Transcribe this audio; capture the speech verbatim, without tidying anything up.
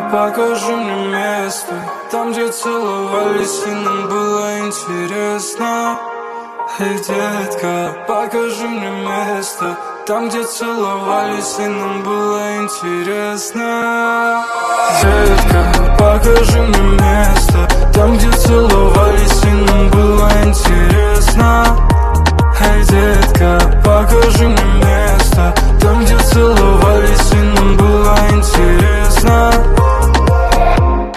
покажи мне место, там, где целовались, и нам было интересно. Эй, детка, покажи мне место, там, где целовались, и нам было интересно. Детка, покажи мне место, там, где целовались, и нам было интересно. Эй, детка, покажи мне